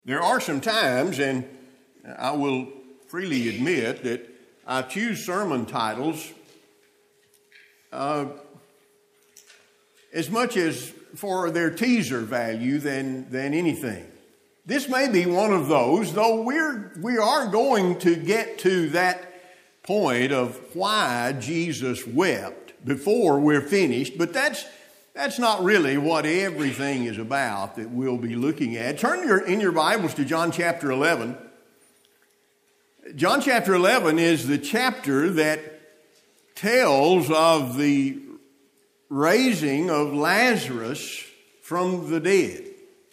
There are some times, and I will freely admit that I choose sermon titles as much as for their teaser value than anything. This may be one of those, though we are going to get to that point of why Jesus wept before we're finished, but that's not really what everything is about that we'll be looking at. Turn in your Bibles to John chapter 11. John chapter 11 is the chapter that tells of the raising of Lazarus from the dead.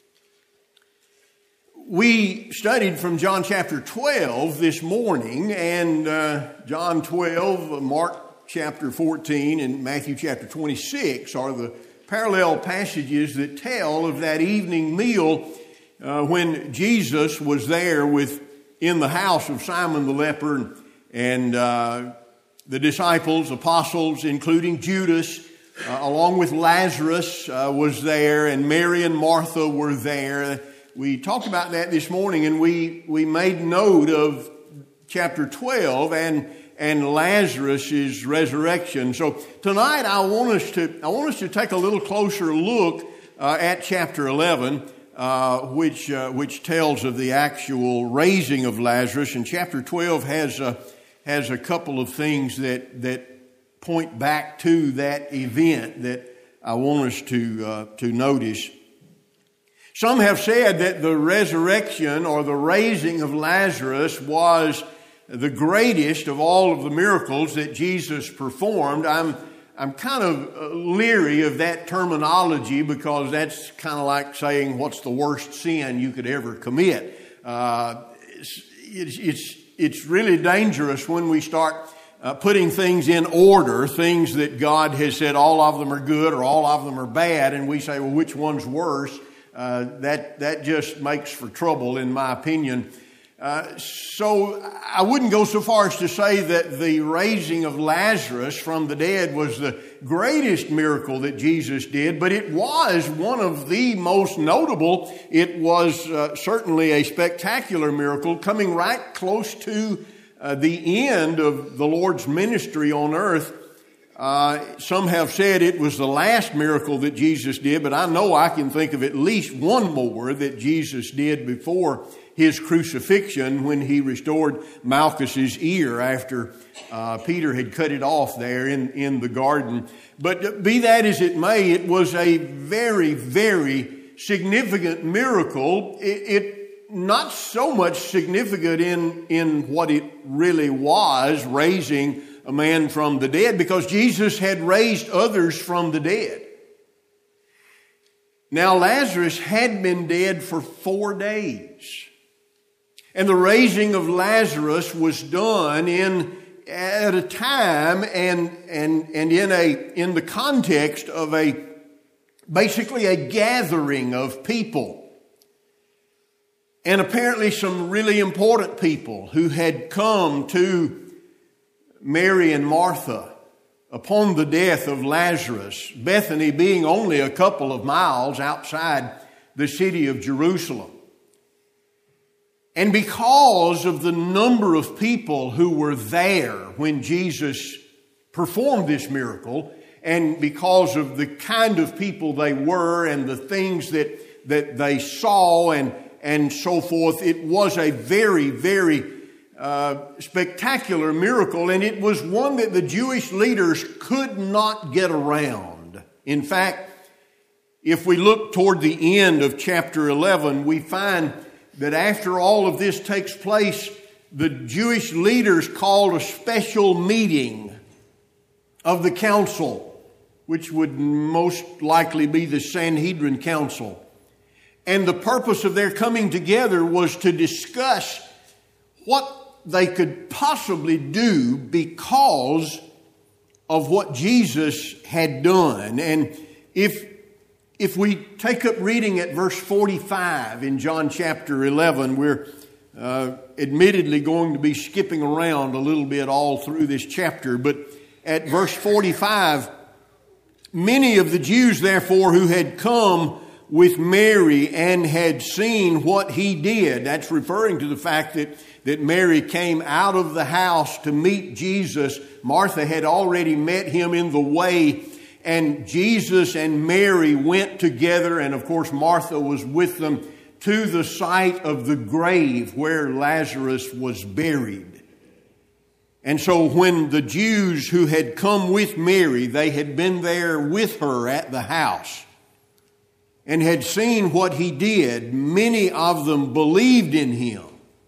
We studied from John chapter 12 this morning, and John 12, Mark chapter 14, and Matthew chapter 26 are the parallel passages that tell of that evening meal when Jesus was there in the house of Simon the leper, and the disciples, apostles, including Judas, along with Lazarus was there, and Mary and Martha were there. We talked about that this morning, and we made note of chapter 12 and Lazarus' resurrection. So tonight I want us to take a little closer look at chapter 11, which tells of the actual raising of Lazarus. And chapter 12 has a couple of things that point back to that event that I want us to notice. Some have said that the resurrection or the raising of Lazarus was the greatest of all of the miracles that Jesus performed. I'm kind of leery of that terminology because that's kind of like saying what's the worst sin you could ever commit. It's really dangerous when we start putting things in order, things that God has said all of them are good or all of them are bad, and we say, well, which one's worse? That just makes for trouble, in my opinion. So I wouldn't go so far as to say that the raising of Lazarus from the dead was the greatest miracle that Jesus did, but it was one of the most notable. It was certainly a spectacular miracle, coming right close to the end of the Lord's ministry on earth. Some have said it was the last miracle that Jesus did, but I know I can think of at least one more that Jesus did before his crucifixion, when he restored Malchus's ear after Peter had cut it off there in the garden. But be that as it may, it was a very, very significant miracle. It not so much significant in what it really was, raising a man from the dead, because Jesus had raised others from the dead. Now Lazarus had been dead for 4 days. And the raising of Lazarus was done at a time and in the context of basically a gathering of people. And apparently some really important people who had come to Mary and Martha upon the death of Lazarus, Bethany being only a couple of miles outside the city of Jerusalem. And because of the number of people who were there when Jesus performed this miracle, and because of the kind of people they were and the things that they saw and so forth, it was a very, very spectacular miracle, and it was one that the Jewish leaders could not get around. In fact, if we look toward the end of chapter 11, we find that after all of this takes place, the Jewish leaders called a special meeting of the council, which would most likely be the Sanhedrin Council. And the purpose of their coming together was to discuss what they could possibly do because of what Jesus had done. And if we take up reading at verse 45 in John chapter 11, we're admittedly going to be skipping around a little bit all through this chapter. But at verse 45, many of the Jews, therefore, who had come with Mary and had seen what he did. That's referring to the fact that Mary came out of the house to meet Jesus. Martha had already met him in the way, and Jesus and Mary went together, and of course Martha was with them, to the site of the grave where Lazarus was buried. And so when the Jews who had come with Mary, they had been there with her at the house and had seen what he did, many of them believed in him.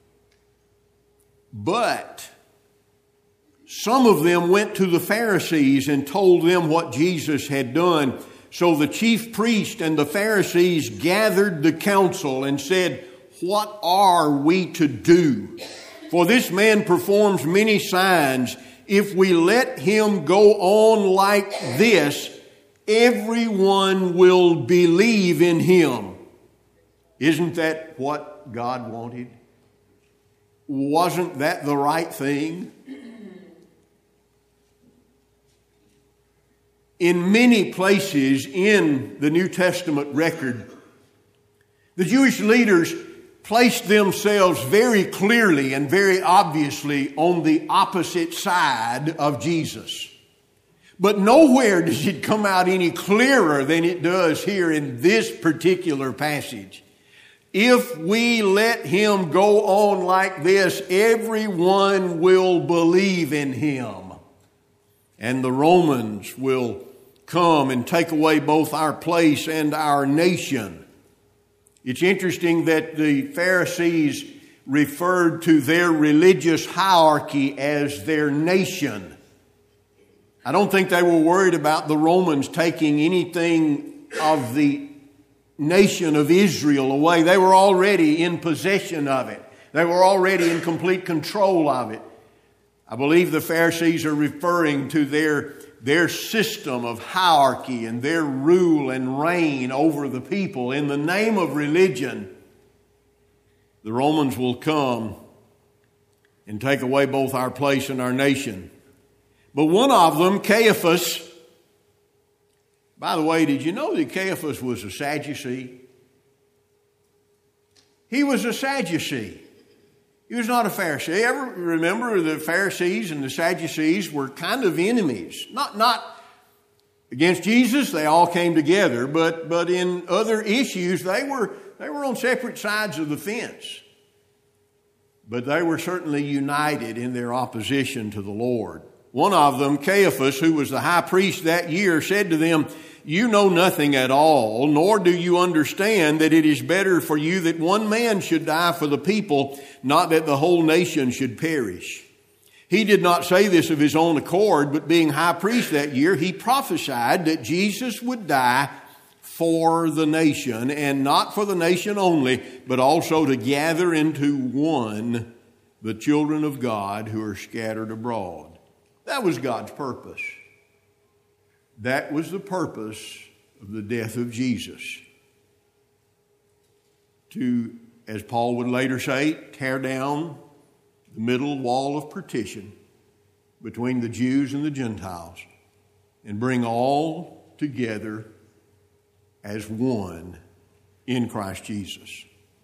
But some of them went to the Pharisees and told them what Jesus had done. So the chief priest and the Pharisees gathered the council and said, "What are we to do? For this man performs many signs. If we let him go on like this, everyone will believe in him." Isn't that what God wanted? Wasn't that the right thing? In many places in the New Testament record, the Jewish leaders placed themselves very clearly and very obviously on the opposite side of Jesus. But nowhere does it come out any clearer than it does here in this particular passage. If we let him go on like this, everyone will believe in him. And the Romans will come and take away both our place and our nation. It's interesting that the Pharisees referred to their religious hierarchy as their nation. I don't think they were worried about the Romans taking anything of the nation of Israel away. They were already in possession of it. They were already in complete control of it. I believe the Pharisees are referring to their system of hierarchy and their rule and reign over the people. In the name of religion, the Romans will come and take away both our place and our nation. But one of them, Caiaphas, by the way, did you know that Caiaphas was a Sadducee? He was a Sadducee. He was not a Pharisee. Ever remember the Pharisees and the Sadducees were kind of enemies? Not against Jesus, they all came together, but in other issues they were on separate sides of the fence. But they were certainly united in their opposition to the Lord. One of them, Caiaphas, who was the high priest that year, said to them, "You know nothing at all, nor do you understand that it is better for you that one man should die for the people, not that the whole nation should perish." He did not say this of his own accord, but being high priest that year, he prophesied that Jesus would die for the nation, and not for the nation only, but also to gather into one the children of God who are scattered abroad. That was God's purpose. That was the purpose of the death of Jesus. To, as Paul would later say, tear down the middle wall of partition between the Jews and the Gentiles and bring all together as one in Christ Jesus.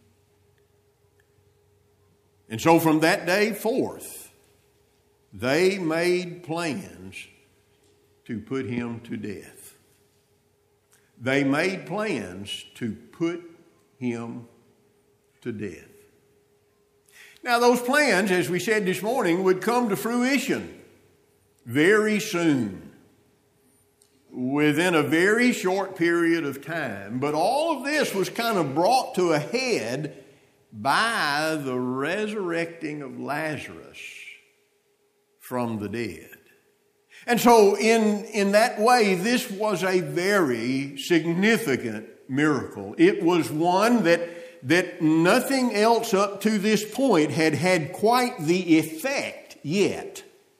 And so from that day forth, they made plans to put him to death. They made plans to put him to death. Now, those plans, as we said this morning, would come to fruition very soon, within a very short period of time. But all of this was kind of brought to a head by the resurrecting of Lazarus from the dead. And so in that way, this was a very significant miracle. It was one that nothing else up to this point had quite the effect yet.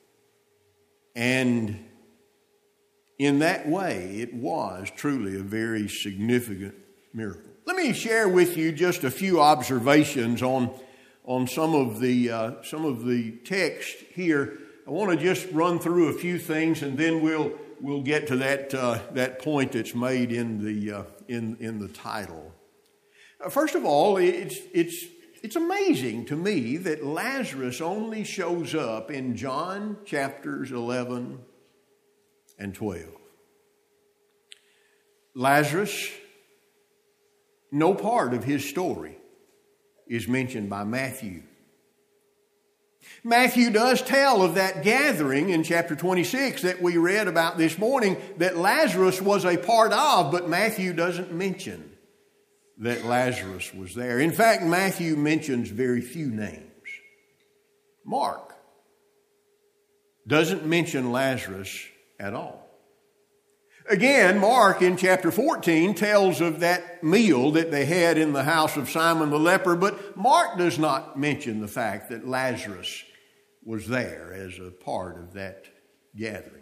And in that way, it was truly a very significant miracle. Let me share with you just a few observations on some of the text here. I want to just run through a few things, and then we'll get to that point that's made in in the title. First of all, it's amazing to me that Lazarus only shows up in John chapters 11 and 12. Lazarus, no part of his story is mentioned by Matthew. Matthew does tell of that gathering in chapter 26 that we read about this morning that Lazarus was a part of, but Matthew doesn't mention that Lazarus was there. In fact, Matthew mentions very few names. Mark doesn't mention Lazarus at all. Again, Mark in chapter 14 tells of that meal that they had in the house of Simon the leper, but Mark does not mention the fact that Lazarus was there as a part of that gathering.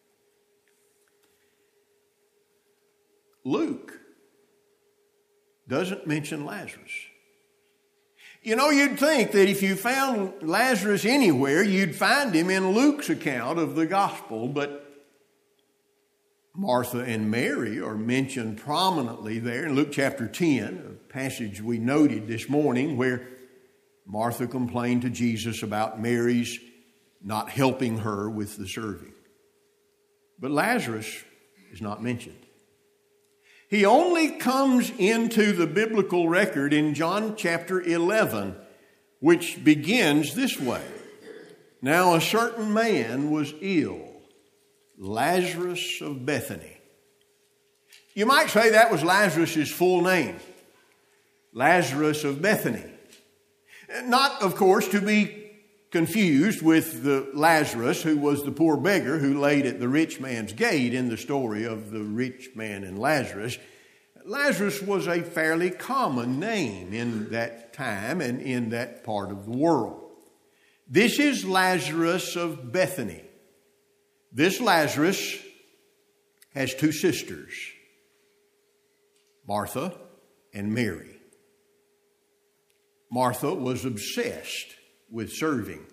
Luke doesn't mention Lazarus. You know, you'd think that if you found Lazarus anywhere, you'd find him in Luke's account of the gospel, but Martha and Mary are mentioned prominently there in Luke chapter 10, a passage we noted this morning where Martha complained to Jesus about Mary's not helping her with the serving. But Lazarus is not mentioned. He only comes into the biblical record in John chapter 11, which begins this way. Now a certain man was ill, Lazarus of Bethany. You might say that was Lazarus' full name, Lazarus of Bethany. Not, of course, to be confused with the Lazarus who was the poor beggar who laid at the rich man's gate in the story of the rich man and Lazarus. Lazarus was a fairly common name in that time and in that part of the world. This is Lazarus of Bethany. This Lazarus has two sisters, Martha and Mary. Martha was obsessed with serving.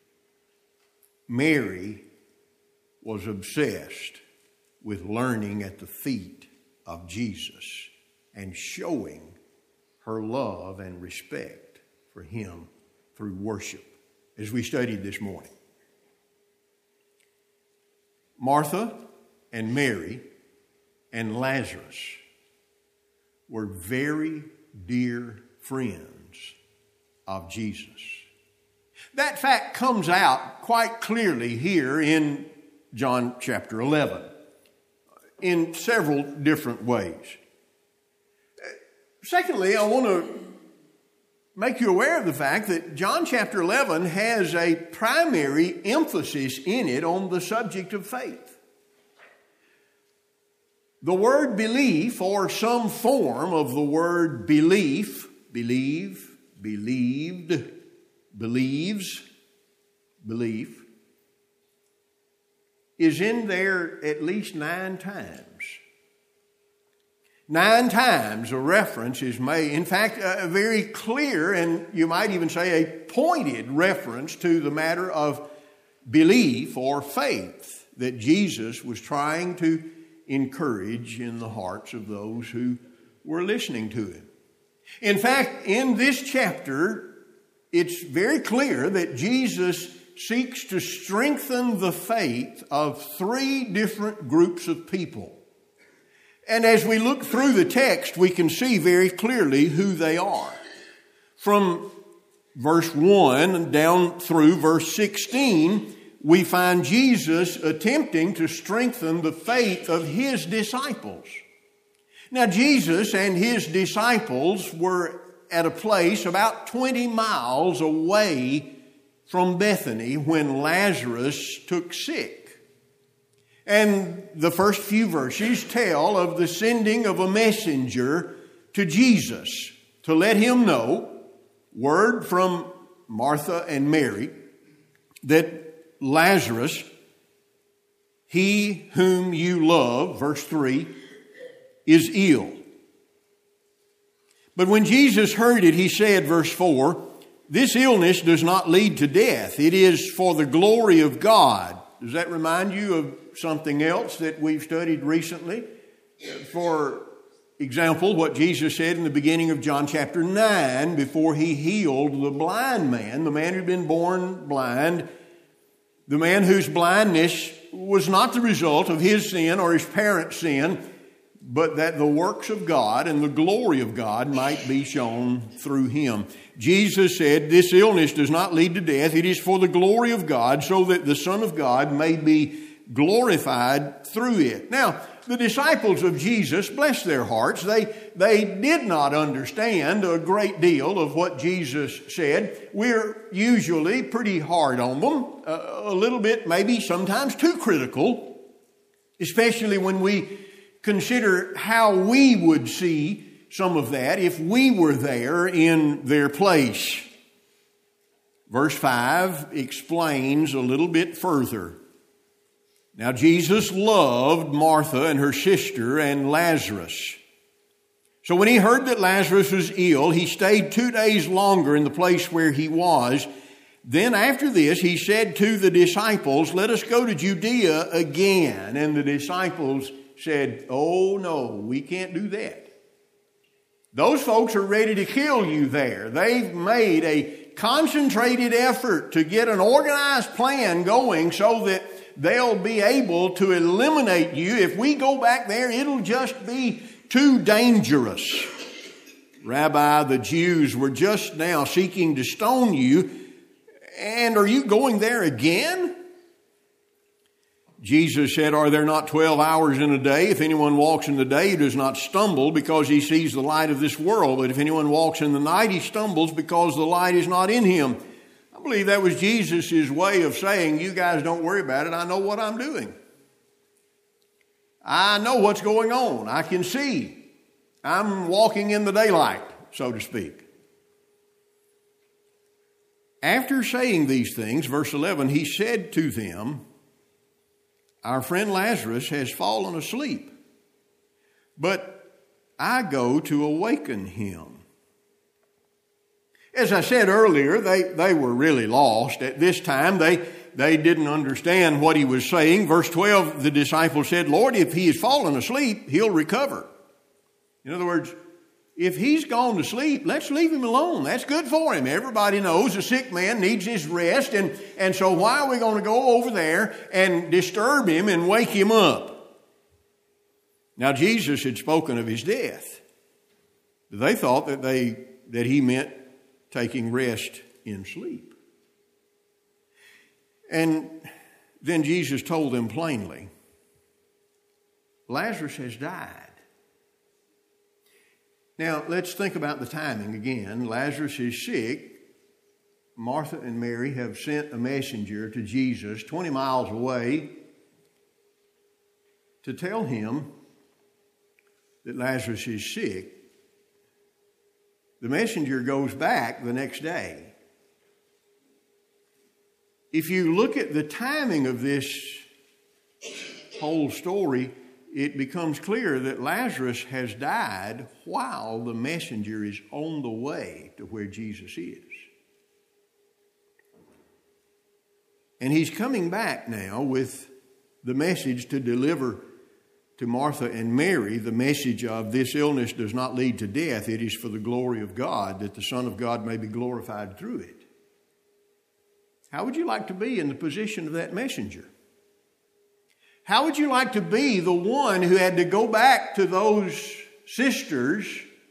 Mary was obsessed with learning at the feet of Jesus and showing her love and respect for him through worship, as we studied this morning. Martha and Mary and Lazarus were very dear friends of Jesus. That fact comes out quite clearly here in John chapter 11 in several different ways. Secondly, I want to make you aware of the fact that John chapter 11 has a primary emphasis in it on the subject of faith. The word belief, or some form of the word belief, believe, believed, believes, belief, is in there at least 9 times. 9 times a reference is made. In fact, a very clear, and you might even say a pointed reference to the matter of belief or faith that Jesus was trying to encourage in the hearts of those who were listening to him. In fact, in this chapter, it's very clear that Jesus seeks to strengthen the faith of 3 different groups of people. And as we look through the text, we can see very clearly who they are. From verse 1 down through verse 16, we find Jesus attempting to strengthen the faith of his disciples. Now, Jesus and his disciples were at a place about 20 miles away from Bethany when Lazarus took sick. And the first few verses tell of the sending of a messenger to Jesus to let him know, word from Martha and Mary, that Lazarus, he whom you love, verse 3, is ill. But when Jesus heard it, he said, verse 4, this illness does not lead to death. It is for the glory of God. Does that remind you of something else that we've studied recently? For example, what Jesus said in the beginning of John chapter 9 before he healed the blind man, the man who'd been born blind, the man whose blindness was not the result of his sin or his parents' sin, but that the works of God and the glory of God might be shown through him. Jesus said, this illness does not lead to death. It is for the glory of God, so that the Son of God may be glorified through it. Now, the disciples of Jesus, bless their hearts, they did not understand a great deal of what Jesus said. We're usually pretty hard on them, a little bit maybe sometimes too critical, especially when we consider how we would see some of that if we were there in their place. Verse 5 explains a little bit further. Now Jesus loved Martha and her sister and Lazarus. So when he heard that Lazarus was ill, he stayed 2 days longer in the place where he was. Then after this, he said to the disciples, let us go to Judea again. And the disciples said, oh no, we can't do that. Those folks are ready to kill you there. They've made a concentrated effort to get an organized plan going so that they'll be able to eliminate you. If we go back there, it'll just be too dangerous. Rabbi, the Jews were just now seeking to stone you, and are you going there again? Jesus said, are there not 12 hours in a day? If anyone walks in the day, he does not stumble because he sees the light of this world. But if anyone walks in the night, he stumbles because the light is not in him. I believe that was Jesus' way of saying, you guys don't worry about it. I know what I'm doing. I know what's going on. I can see. I'm walking in the daylight, so to speak. After saying these things, verse 11, he said to them, our friend Lazarus has fallen asleep, but I go to awaken him. As I said earlier, they were really lost. At this time, they didn't understand what he was saying. Verse 12, the disciples said, Lord, if he has fallen asleep, he'll recover. In other words, if he's gone to sleep, let's leave him alone. That's good for him. Everybody knows a sick man needs his rest. And so why are we going to go over there and disturb him and wake him up? Now, Jesus had spoken of his death. They thought that he meant taking rest in sleep. And then Jesus told them plainly, Lazarus has died. Now, let's think about the timing again. Lazarus is sick. Martha and Mary have sent a messenger to Jesus 20 miles away to tell him that Lazarus is sick. The messenger goes back the next day. If you look at the timing of this whole story, it becomes clear that Lazarus has died while the messenger is on the way to where Jesus is. And he's coming back now with the message to deliver to Martha and Mary, the message of this illness does not lead to death. It is for the glory of God, that the Son of God may be glorified through it. How would you like to be in the position of that messenger? How would you like to be the one who had to go back to those sisters,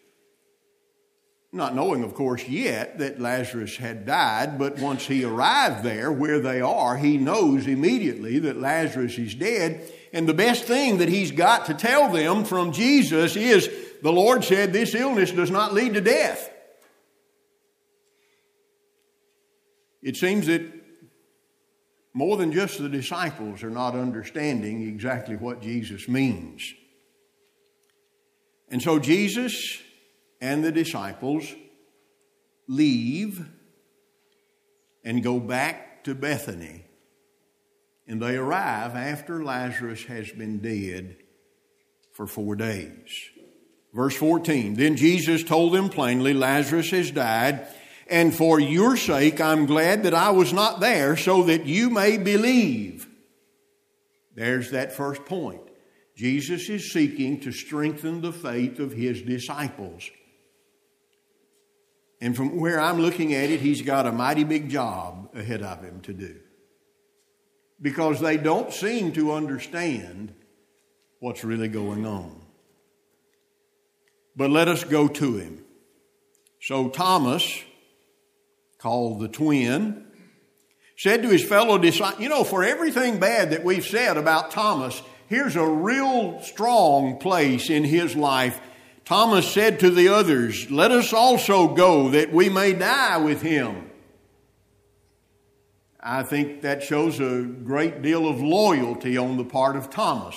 not knowing, of course, yet that Lazarus had died, but once he arrived there where they are, he knows immediately that Lazarus is dead. And the best thing that he's got to tell them from Jesus is, the Lord said this illness does not lead to death. It seems that more than just the disciples are not understanding exactly what Jesus means. And so Jesus and the disciples leave and go back to Bethany. And they arrive after Lazarus has been dead for 4 days. Verse 14, then Jesus told them plainly, Lazarus has died, and for your sake I'm glad that I was not there, so that you may believe. There's that first point. Jesus is seeking to strengthen the faith of his disciples. And from where I'm looking at it, he's got a mighty big job ahead of him to do. Because they don't seem to understand what's really going on. But let us go to him. So Thomas, called the twin, said to his fellow disciples, for everything bad that we've said about Thomas, here's a real strong place in his life. Thomas said to the others, let us also go that we may die with him. I think that shows a great deal of loyalty on the part of Thomas.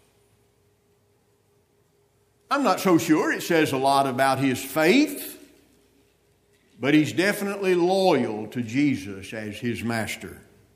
I'm not so sure it says a lot about his faith, but he's definitely loyal to Jesus as his master.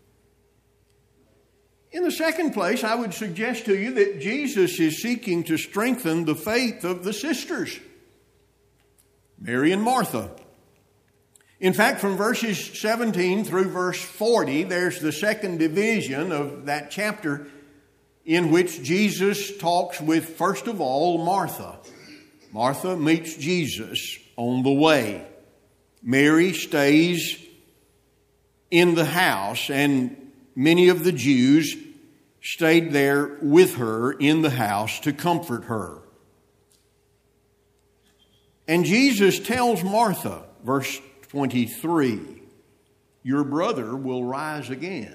In the second place, I would suggest to you that Jesus is seeking to strengthen the faith of the sisters, Mary and Martha. In fact, from verses 17 through verse 40, there's the second division of that chapter in which Jesus talks with, first of all, Martha. Martha meets Jesus on the way. Mary stays in the house, and many of the Jews stayed there with her in the house to comfort her. And Jesus tells Martha, verse 23, your brother will rise again.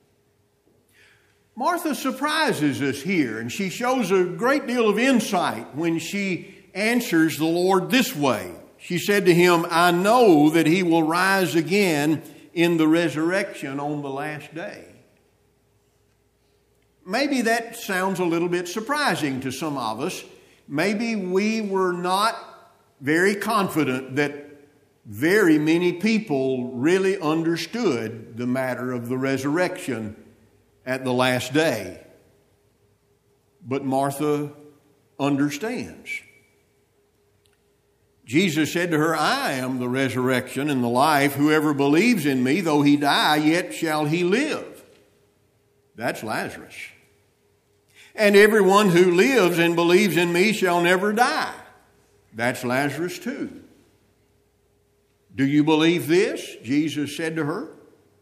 Martha surprises us here, and she shows a great deal of insight when she answers the Lord this way. She said to him, I know that he will rise again in the resurrection on the last day. Maybe that sounds a little bit surprising to some of us. Maybe we were not very confident that very many people really understood the matter of the resurrection at the last day. But Martha understands. Jesus said to her, I am the resurrection and the life. Whoever believes in me, though he die, yet shall he live. That's Lazarus. And everyone who lives and believes in me shall never die. That's Lazarus too. Do you believe this? Jesus said to her.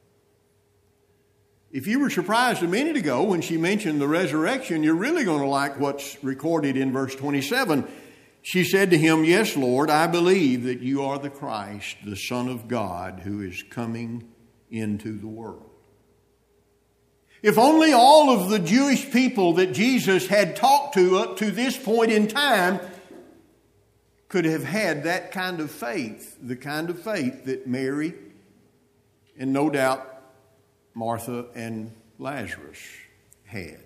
If you were surprised a minute ago when she mentioned the resurrection, you're really going to like what's recorded in verse 27. She said to him, yes, Lord, I believe that you are the Christ, the Son of God, who is coming into the world. If only all of the Jewish people that Jesus had talked to up to this point in time could have had that kind of faith, the kind of faith that Mary and no doubt Martha and Lazarus had.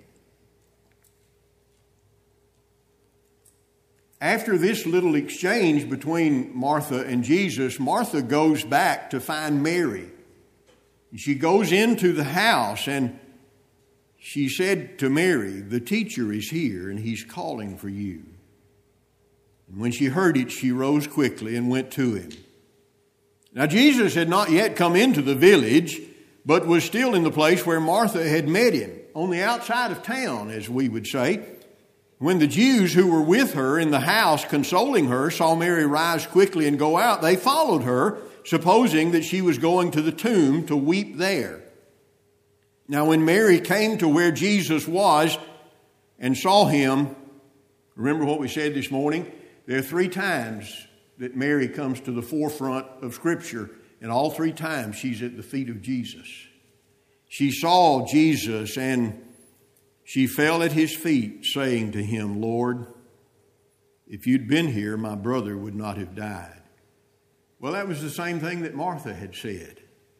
After this little exchange between Martha and Jesus, Martha goes back to find Mary. She goes into the house and she said to Mary, the teacher is here and he's calling for you. And when she heard it, she rose quickly and went to him. Now Jesus had not yet come into the village, but was still in the place where Martha had met him, on the outside of town, as we would say. When the Jews who were with her in the house consoling her saw Mary rise quickly and go out, they followed her, supposing that she was going to the tomb to weep there. Now when Mary came to where Jesus was and saw him, remember what we said this morning? There are 3 times that Mary comes to the forefront of Scripture, and all 3 times she's at the feet of Jesus. She saw Jesus and she fell at his feet, saying to him, Lord, if you'd been here, my brother would not have died. Well, that was the same thing that Martha had said.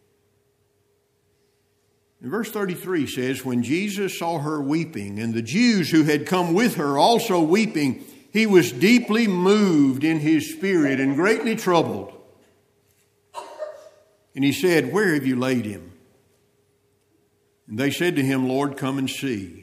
And verse 33 says, when Jesus saw her weeping, and the Jews who had come with her also weeping, he was deeply moved in his spirit and greatly troubled. And he said, where have you laid him? And they said to him, Lord, come and see.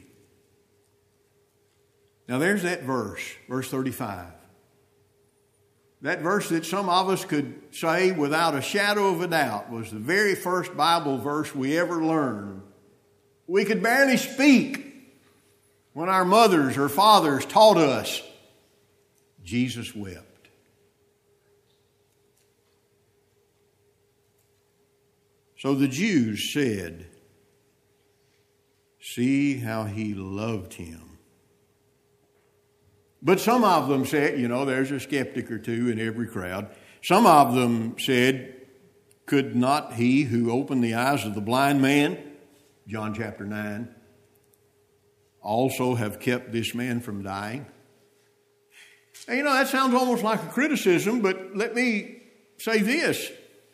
Now there's that verse 35. That verse that some of us could say without a shadow of a doubt was the very first Bible verse we ever learned. We could barely speak when our mothers or fathers taught us, Jesus wept. So the Jews said, see how he loved him. But some of them said, there's a skeptic or two in every crowd. Some of them said, could not he who opened the eyes of the blind man, John chapter 9, also have kept this man from dying? And, that sounds almost like a criticism, but let me say this.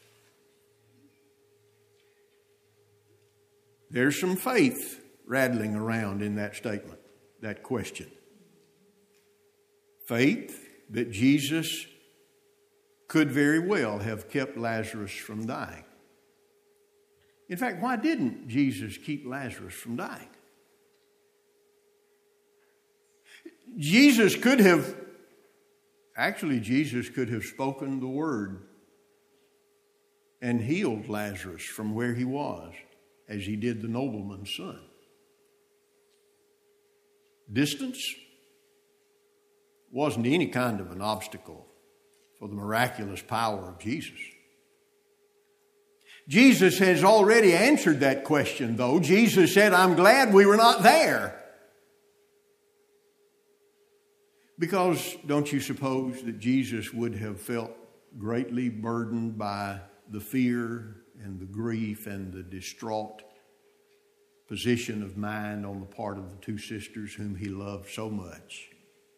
There's some faith rattling around in that statement, that question. Faith that Jesus could very well have kept Lazarus from dying. In fact, why didn't Jesus keep Lazarus from dying? Jesus could have spoken the word and healed Lazarus from where he was, as he did the nobleman's son. Distance wasn't any kind of an obstacle for the miraculous power of Jesus. Jesus has already answered that question, though. Jesus said, I'm glad we were not there. Because don't you suppose that Jesus would have felt greatly burdened by the fear and the grief and the distraught position of mind on the part of the two sisters whom he loved so much?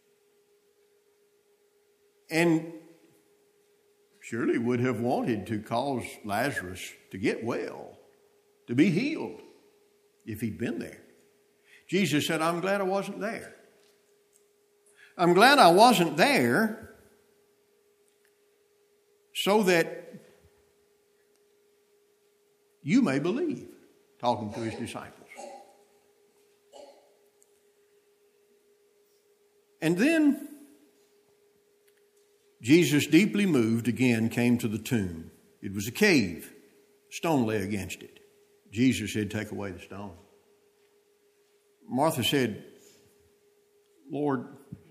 And surely would have wanted to cause Lazarus to get well, to be healed, if he'd been there. Jesus said, I'm glad I wasn't there. I'm glad I wasn't there so that you may believe, talking to his disciples. And then Jesus, deeply moved, again came to the tomb. It was a cave. A stone lay against it. Jesus said, take away the stone. Martha said, Lord,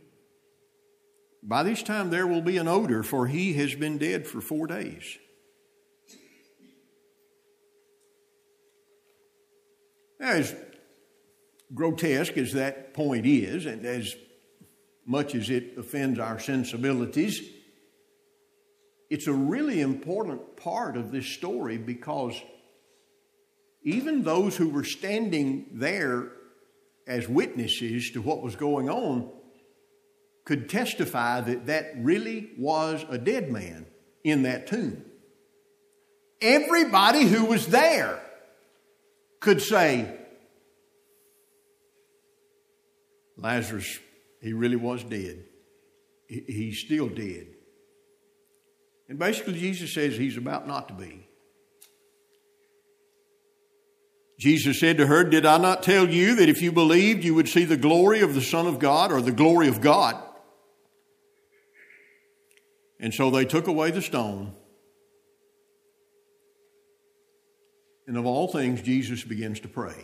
by this time there will be an odor, for he has been dead for 4 days. As grotesque as that point is, and as much as it offends our sensibilities, it's a really important part of this story, because even those who were standing there as witnesses to what was going on could testify that that really was a dead man in that tomb. Everybody who was there could say, Lazarus, he really was dead. He's still dead. And basically Jesus says he's about not to be. Jesus said to her, did I not tell you that if you believed you would see the glory of the Son of God, or the glory of God? And so they took away the stone. And of all things, Jesus begins to pray.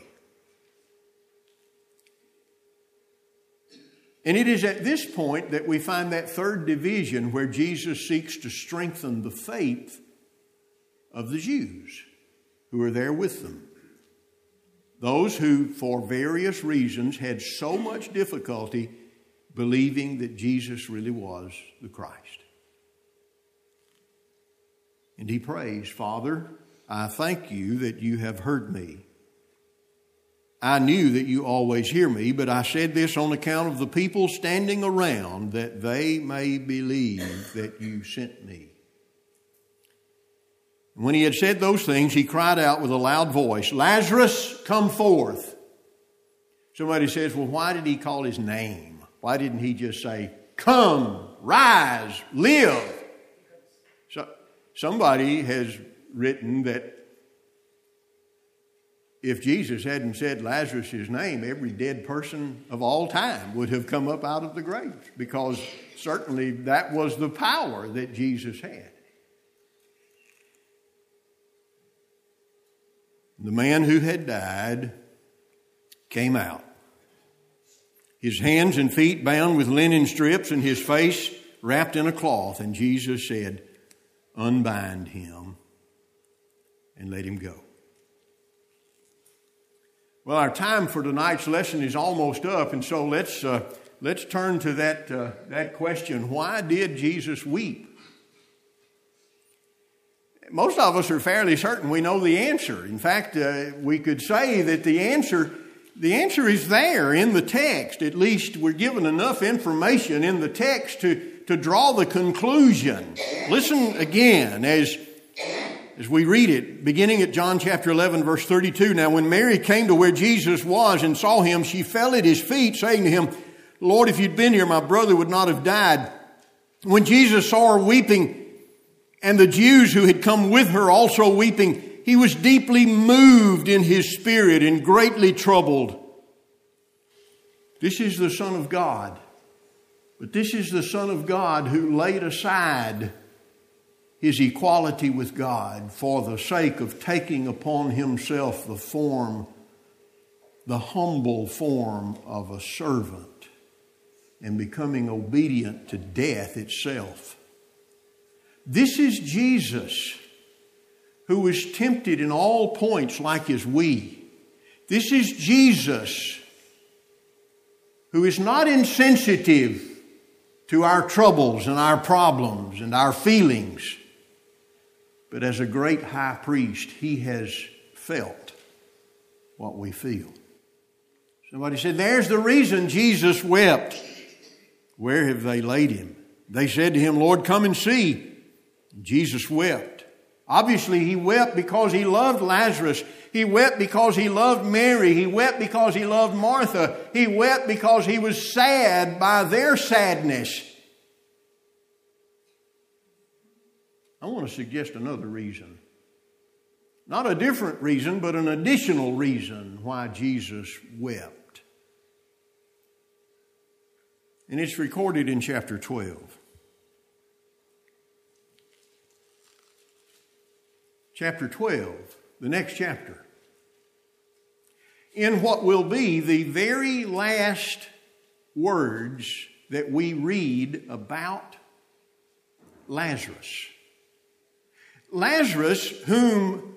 And it is at this point that we find that third division where Jesus seeks to strengthen the faith of the Jews who are there with them. Those who, for various reasons, had so much difficulty believing that Jesus really was the Christ. And he prays, Father, I thank you that you have heard me. I knew that you always hear me, but I said this on account of the people standing around, that they may believe that you sent me. When he had said those things, he cried out with a loud voice, Lazarus, come forth. Somebody says, well, why did he call his name? Why didn't he just say, come, rise, live? So, somebody has written that if Jesus hadn't said Lazarus' name, every dead person of all time would have come up out of the grave, because certainly that was the power that Jesus had. The man who had died came out. his hands and feet bound with linen strips, and his face wrapped in a cloth. And Jesus said, "Unbind him and let him go." Well, our time for tonight's lesson is almost up, and so let's turn to that question: why did Jesus weep? Most of us are fairly certain we know the answer. In fact, we could say that the answer is there in the text. At least we're given enough information in the text to draw the conclusion. Listen again as we read it, beginning at John chapter 11, verse 32. Now, when Mary came to where Jesus was and saw him, she fell at his feet, saying to him, "Lord, if you'd been here, my brother would not have died." When Jesus saw her weeping, and the Jews who had come with her also weeping, he was deeply moved in his spirit and greatly troubled. This is the Son of God. But this is the Son of God who laid aside his equality with God for the sake of taking upon himself the humble form of a servant and becoming obedient to death itself. This is Jesus who was tempted in all points like as we. This is Jesus who is not insensitive to our troubles and our problems and our feelings. But as a great high priest, he has felt what we feel. Somebody said, "There's the reason Jesus wept." Where have they laid him? They said to him, "Lord, come and see." Jesus wept. Obviously, he wept because he loved Lazarus. He wept because he loved Mary. He wept because he loved Martha. He wept because he was sad by their sadness. I want to suggest another reason. Not a different reason, but an additional reason why Jesus wept. And it's recorded in chapter 12. Chapter 12, the next chapter. In what will be the very last words that we read about Lazarus. Lazarus, whom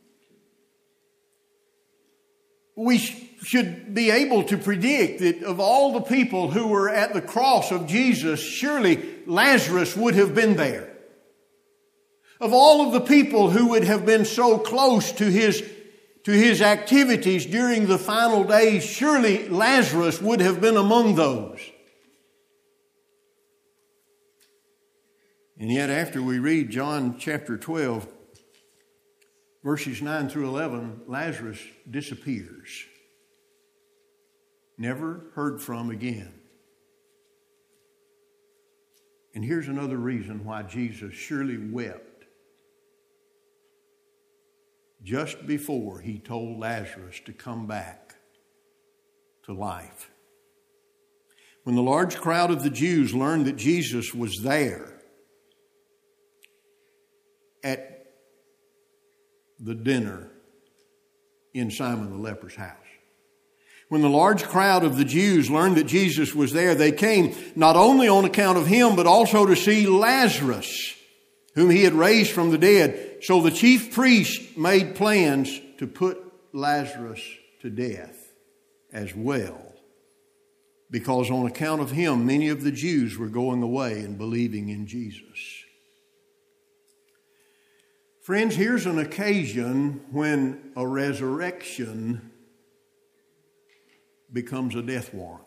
we should be able to predict that of all the people who were at the cross of Jesus, surely Lazarus would have been there. Of all of the people who would have been so close to his activities during the final days, surely Lazarus would have been among those. And yet after we read John chapter 12, verses 9 through 11, Lazarus disappears. Never heard from again. And here's another reason why Jesus surely wept just before he told Lazarus to come back to life. When the large crowd of the Jews learned that Jesus was there at the dinner in Simon the leper's house, when the large crowd of the Jews learned that Jesus was there, they came not only on account of him, but also to see Lazarus, whom he had raised from the dead. So the chief priests made plans to put Lazarus to death as well, because on account of him, many of the Jews were going away and believing in Jesus. Friends, here's an occasion when a resurrection becomes a death warrant.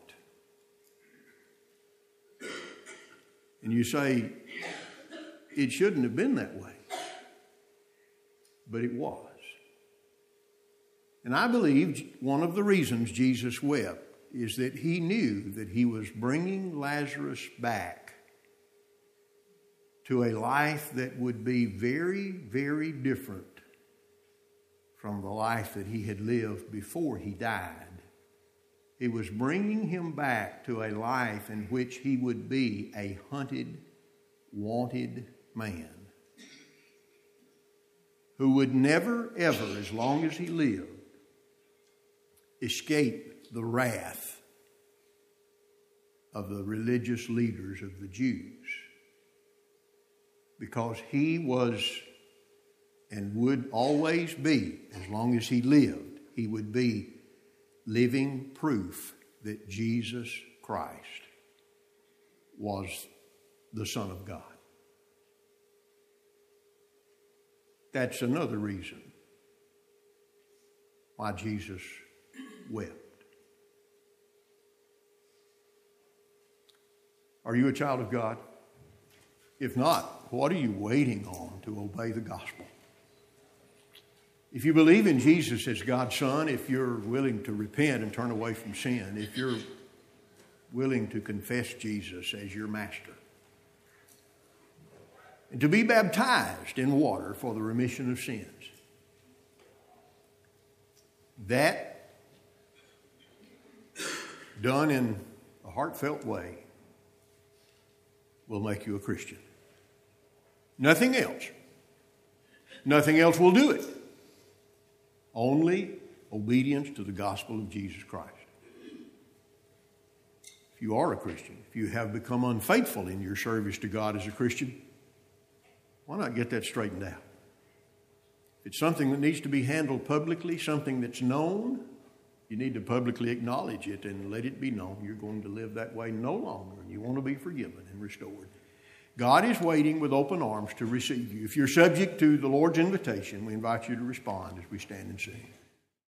And you say, it shouldn't have been that way. But it was. And I believe one of the reasons Jesus wept is that he knew that he was bringing Lazarus back to a life that would be very, very different from the life that he had lived before he died. It was bringing him back to a life in which he would be a hunted, wanted man who would never, ever, as long as he lived, escape the wrath of the religious leaders of the Jews, because he was and would always be, as long as he lived, he would be living proof that Jesus Christ was the Son of God. That's another reason why Jesus wept. Are you a child of God? If not, what are you waiting on to obey the gospel? If you believe in Jesus as God's Son, if you're willing to repent and turn away from sin, if you're willing to confess Jesus as your master, and to be baptized in water for the remission of sins, that, done in a heartfelt way, will make you a Christian. Nothing else. Nothing else will do it. Only obedience to the gospel of Jesus Christ. If you are a Christian, if you have become unfaithful in your service to God as a Christian, why not get that straightened out? If it's something that needs to be handled publicly, something that's known, you need to publicly acknowledge it and let it be known you're going to live that way no longer, and you want to be forgiven and restored. God is waiting with open arms to receive you. If you're subject to the Lord's invitation, we invite you to respond as we stand and sing.